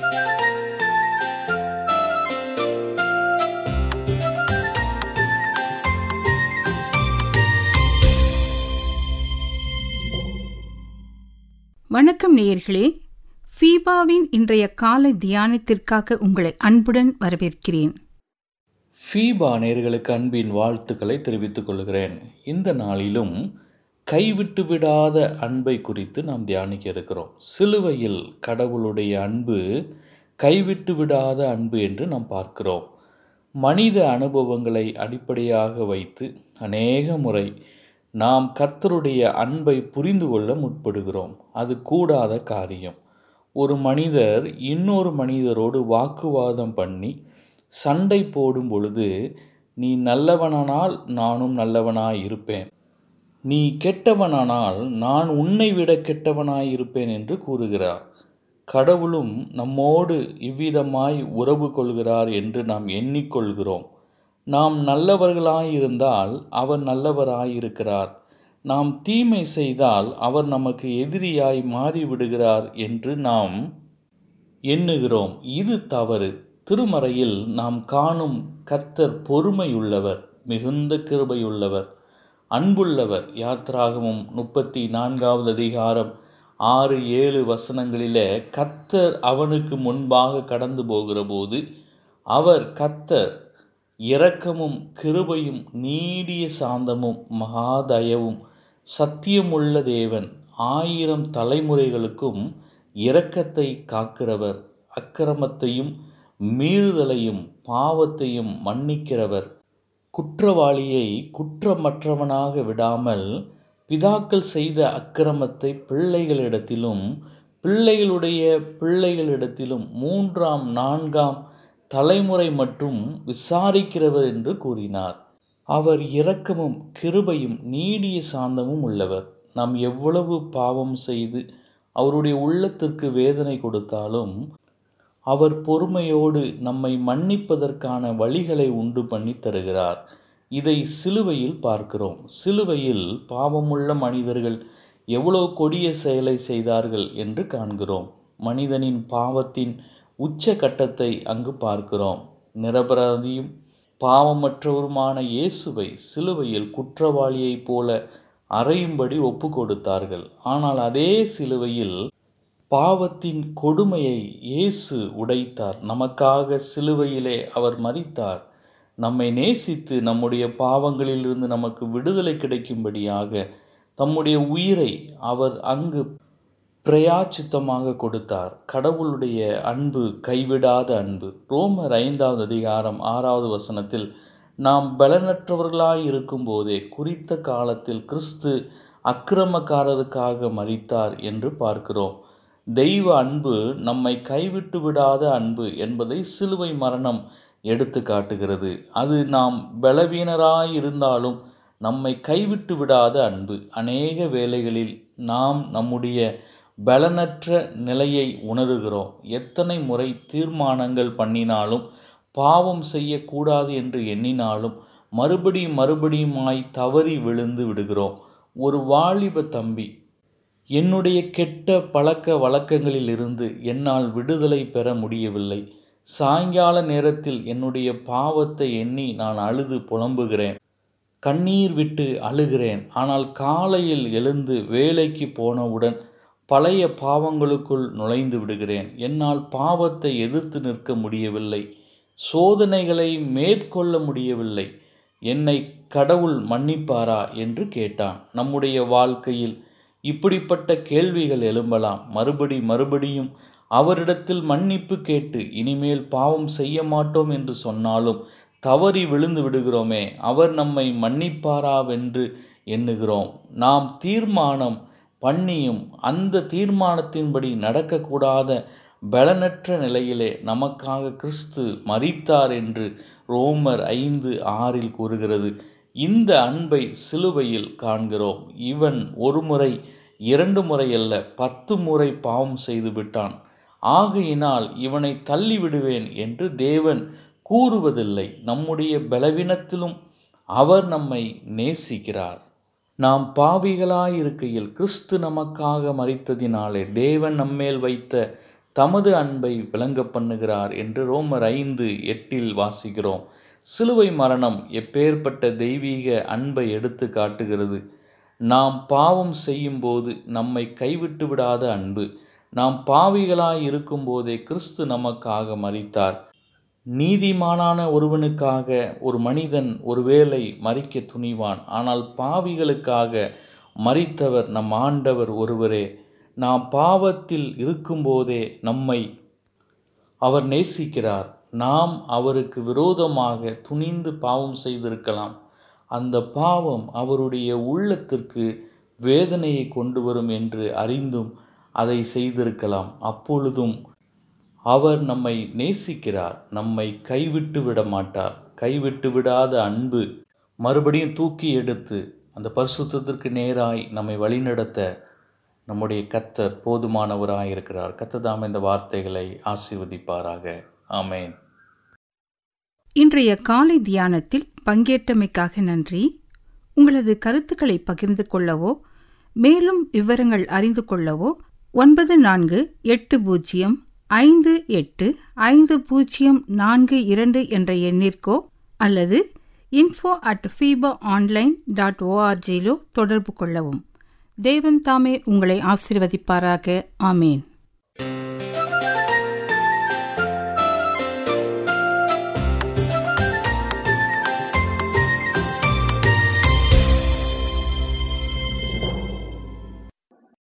வணக்கம் நேயர்களே, ஃபீபாவின் இன்றைய காலை தியானத்திற்காக உங்களை அன்புடன் வரவேற்கிறேன். ஃபீபா நேயர்களுக்கு அன்பின் வாழ்த்துக்களை தெரிவித்துக் கொள்கிறேன். இந்த நாளிலும் கைவிட்டு விடாத அன்பை குறித்து நாம் தியானிக்க இருக்கிறோம். சிலுவையில் கடவுளுடைய அன்பு கைவிட்டு விடாத அன்பு என்று நாம் பார்க்கிறோம். மனித அனுபவங்களை அடிப்படையாக வைத்து அநேக முறை நாம் கர்த்தருடைய அன்பை புரிந்து கொள்ள முற்படுகிறோம். அது கூடாத காரியம். ஒரு மனிதர் இன்னொரு மனிதரோடு வாக்குவாதம் பண்ணி சண்டை போடும் பொழுது, நீ நல்லவனானால் நானும் நல்லவனாய் இருப்பேன், நீ கெட்டவனானால் நான் உன்னை விட கெட்டவனாய் இருப்பேன் என்று கூறுகிறார். கடவுளும் நம்மோடு இவ்விதமாய் உறவு கொள்கிறார் என்று நாம் எண்ணிக்கொள்கிறோம். நாம் நல்லவர்களாயிருந்தால் அவர் நல்லவராயிருக்கிறார், நாம் தீமை செய்தால் அவர் நமக்கு எதிரியாய் மாறிவிடுகிறார் என்று நாம் எண்ணுகிறோம். இது தவறு. திருமறையில் நாம் காணும் கர்த்தர் பொறுமையுள்ளவர், மிகுந்த கிருபையுள்ளவர், அன்புள்ளவர். யாத்திராகமம் 34வது அதிகாரம் 6-7 வசனங்களிலே கர்த்தர் அவனுக்கு முன்பாக கடந்து போகிற போது அவர் கர்த்தர் இரக்கமும் கிருபையும் நீடிய சாந்தமும் மகாதயவும் சத்தியமுள்ள தேவன், 1000 தலைமுறைகளுக்கும் இரக்கத்தை காக்கிறவர், அக்கிரமத்தையும் மீறுதலையும் பாவத்தையும் மன்னிக்கிறவர், குற்றவாளியை குற்றமற்றவனாக விடாமல் பிதாக்கள் செய்த அக்கிரமத்தை பிள்ளைகளிடத்திலும் பிள்ளைகளுடைய பிள்ளைகளிடத்திலும் 3ஆம் 4ஆம் தலைமுறை மற்றும் விசாரிக்கிறவர் என்று கூறினார். அவர் இரக்கமும் கிருபையும் நீடிய சாந்தமும் உள்ளவர். நாம் எவ்வளவு பாவம் செய்து அவருடைய உள்ளத்திற்கு வேதனை கொடுத்தாலும் அவர் பொறுமையோடு நம்மை மன்னிப்பதற்கான வழிகளை உண்டு பண்ணி தருகிறார். இதை சிலுவையில் பார்க்கிறோம். சிலுவையில் பாவமுள்ள மனிதர்கள் எவ்வளோ கொடிய செயலை செய்தார்கள் என்று காண்கிறோம். மனிதனின் பாவத்தின் உச்சகட்டத்தை அங்கு பார்க்கிறோம். நிரபராதியும் பாவமற்றவருமான இயேசுவை சிலுவையில் குற்றவாளியைப் போல அறையும்படி ஒப்பு கொடுத்தார்கள். ஆனால் அதே சிலுவையில் பாவத்தின் கொடுமையை இயேசு உடைத்தார். நமக்காக சிலுவையிலே அவர் மரித்தார். நம்மை நேசித்து நம்முடைய பாவங்களிலிருந்து நமக்கு விடுதலை கிடைக்கும்படியாக தம்முடைய உயிரை அவர் அங்கு பிரயாச்சித்தமாக கொடுத்தார். கடவுளுடைய அன்பு கைவிடாத அன்பு. ரோமர் 5வது அதிகாரம் 6வது வசனத்தில், நாம் பலனற்றவர்களாய் இருக்கும் போதே குறித்த காலத்தில் கிறிஸ்து அக்கிரமக்காரருக்காக மரித்தார் என்று பார்க்கிறோம். தெய்வ அன்பு நம்மை கைவிட்டு விடாத அன்பு என்பதை சிலுவை மரணம் எடுத்து காட்டுகிறது. அது நாம் பலவீனராயிருந்தாலும் நம்மை கைவிட்டு விடாத அன்பு. அநேக வேளைகளில் நாம் நம்முடைய பலனற்ற நிலையை உணர்கிறோம். எத்தனை முறை தீர்மானங்கள் பண்ணினாலும், பாவம் செய்யக்கூடாது என்று எண்ணினாலும் மறுபடியுமாய் தவறி விழுந்து விடுகிறோம். ஒரு வாலிப தம்பி, என்னுடைய கெட்ட பழக்க வழக்கங்களிலிருந்து என்னால் விடுதலை பெற முடியவில்லை. சாயங்கால நேரத்தில் என்னுடைய பாவத்தை எண்ணி நான் அழுது புலம்புகிறேன், கண்ணீர் விட்டு அழுகிறேன். ஆனால் காலையில் எழுந்து வேலைக்கு போனவுடன் பழைய பாவங்களுக்குள் நுழைந்து விடுகிறேன். என்னால் பாவத்தை எதிர்த்து நிற்க முடியவில்லை, சோதனைகளை மேற்கொள்ள முடியவில்லை. என்னை கடவுள் மன்னிப்பாரா என்று கேட்டான். நம்முடைய வாழ்க்கையில் இப்படிப்பட்ட கேள்விகள் எழும்பலாம். மறுபடியும் அவரிடத்தில் மன்னிப்பு கேட்டு இனிமேல் பாவம் செய்ய மாட்டோம் என்று சொன்னாலும் தவறி விழுந்து விடுகிறோமே, அவர் நம்மை மன்னிப்பாராவென்று எண்ணுகிறோம். நாம் தீர்மானம் பண்ணியும் அந்த தீர்மானத்தின்படி நடக்கக்கூடாத பலனற்ற நிலையிலே நமக்காக கிறிஸ்து மரித்தார் என்று ரோமர் 5:6 கூறுகிறது. இந்த அன்பை சிலுவையில் காண்கிறோம். இவன் 1 முறை 2 முறை அல்ல, 10 முறை பாவம் செய்து விட்டான். ஆகையினால் இவனை தள்ளிவிடுவேன் என்று தேவன் கூறுவதில்லை. நம்முடைய பலவீனத்திலும் அவர் நம்மை நேசிக்கிறார். நாம் பாவிகளாயிருக்கையில் கிறிஸ்து நமக்காக மரித்ததினாலே தேவன் நம்மேல் வைத்த தமது அன்பை விளங்க பண்ணுகிறார் என்று ரோமர் 5:8 வாசிக்கிறோம். சிலுவை மரணம் எப்பேற்பட்ட தெய்வீக அன்பை எடுத்து காட்டுகிறது. நாம் பாவம் செய்யும்போது நம்மை கைவிட்டு விடாத அன்பு. நாம் பாவிகளாய் இருக்கும்போதே கிறிஸ்து நமக்காக மரித்தார். நீதிமானான ஒருவனுக்காக ஒரு மனிதன் ஒருவேளை மரிக்க துணிவான். ஆனால் பாவிகளுக்காக மரித்தவர் நம் ஆண்டவர் ஒருவரே. நாம் பாவத்தில் இருக்கும்போதே நம்மை அவர் நேசிக்கிறார். நாம் அவருக்கு விரோதமாக துணிந்து பாவம் செய்திருக்கலாம். அந்த பாவம் அவருடைய உள்ளத்திற்கு வேதனையை கொண்டு வரும் என்று அறிந்தும் அதை செய்திருக்கலாம். அப்பொழுதும் அவர் நம்மை நேசிக்கிறார். நம்மை கைவிட்டு விட மாட்டார். கைவிட்டு விடாத அன்பு மறுபடியும் தூக்கி எடுத்து அந்த பரிசுத்தத்திற்கு நேராய் நம்மை வழிநடத்த நம்முடைய கர்த்தர் போதுமானவராயிருக்கிறார். கர்த்தர் தாமே இந்த வார்த்தைகளை ஆசீர்வதிப்பாராக. ஆமென். இன்றைய காலை தியானத்தில் பங்கேற்றமைக்காக நன்றி. உங்களது கருத்துக்களை பகிர்ந்து கொள்ளவோ மேலும் விவரங்கள் அறிந்து கொள்ளவோ 9458585042 என்ற எண்ணிற்கோ அல்லது info@fibaonline.org தொடர்பு கொள்ளவும். தேவன் தாமே உங்களை ஆசீர்வதிப்பாராக. ஆமேன்.